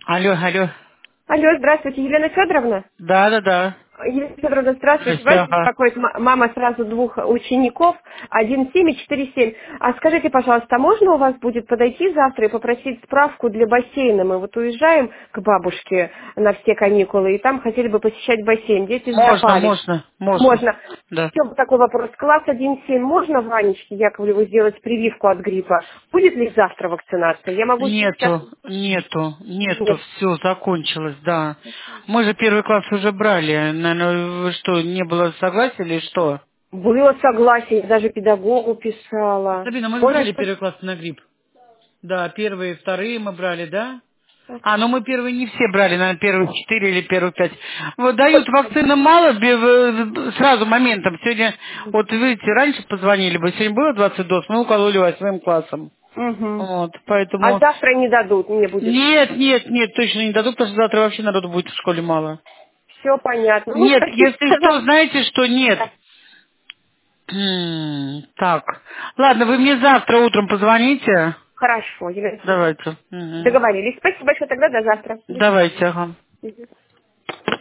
Алло, алло. Алло, здравствуйте, Елена Федоровна. Да, да, да. Елена Федоровна, здравствуйте. Здрасте, Вас ага. беспокоит мама сразу двух учеников, 1,7 и 4,7. А скажите, пожалуйста, можно у вас будет подойти завтра и попросить справку для бассейна? Мы вот уезжаем к бабушке на все каникулы, и там хотели бы посещать бассейн. Дети Можно, запали. можно, можно. Можно. Да. Еще такой вопрос. Класс 1,7 можно Ванечке Яковлеву сделать прививку от гриппа? Будет ли завтра вакцинация? Я могу сейчас... Нету, Нет. все, закончилось, да. Мы же первый класс уже брали. Наверное, вы что, не было согласия или что? Было согласие, я даже педагогу писала. Сабина, мы же Можешь... брали первый класс на грипп. Да, первые, вторые мы брали, да? А, ну мы первые не все брали, наверное, первых 4 или первых 5. Вот дают вакцины мало, сразу моментом. Сегодня, вот видите, раньше позвонили бы, сегодня было 20 доз, мы укололи 8 классом. Угу. Вот, А поэтому... завтра не дадут, не будет. Нет, точно не дадут, потому что завтра вообще народу будет в школе мало. Все понятно. Ну, Нет, простите, если что, пожалуйста. знаете, что нет. Так, ладно, вы мне завтра утром позвоните. Хорошо, Елена Федоровна. Давайте. Мгм. Договорились. Спасибо большое тогда, до завтра. До свидания. Давайте, ага. Мгм.